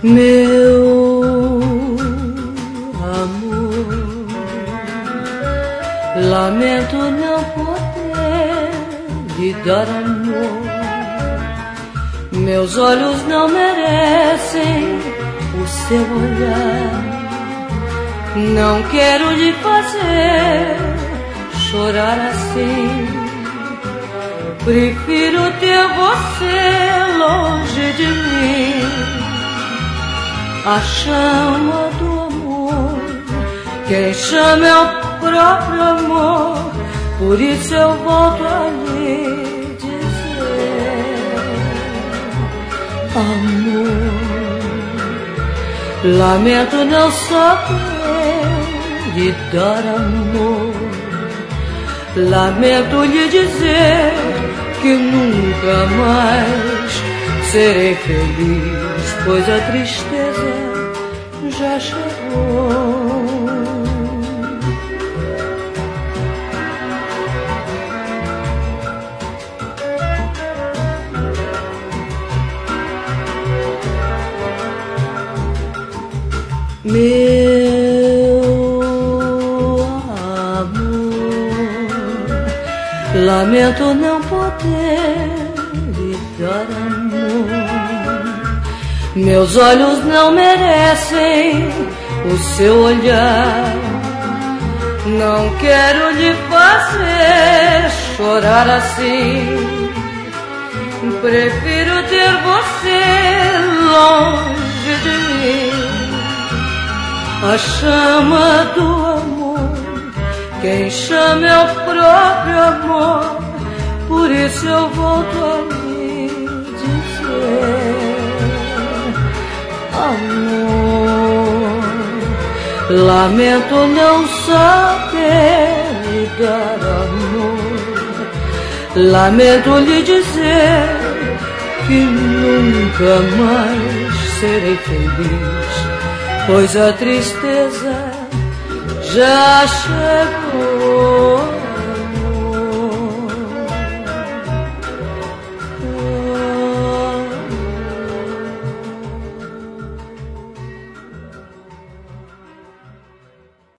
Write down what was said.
Meu amor, lamento não poder lhe dar amor. Meus olhos não merecem o seu olhar. Não quero lhe fazer chorar assim. Prefiro ter você longe de mim. A chama do amor, quem chama é o próprio amor. Por isso eu volto a lhe dizer: amor, lamento não saber lhe dar amor. Lamento lhe dizer que nunca mais serei feliz, pois a tristeza já chegou. Meu amor, lamento não poder lhe dar amor. Meus olhos não merecem o seu olhar. Não quero lhe fazer chorar assim. Prefiro ter você longe de mim. A chama do amor, quem chama é o próprio amor. Por isso eu volto a lhe dizer: amor, lamento não saber lhe dar amor. Lamento lhe dizer que nunca mais serei feliz, pois a tristeza já chegou.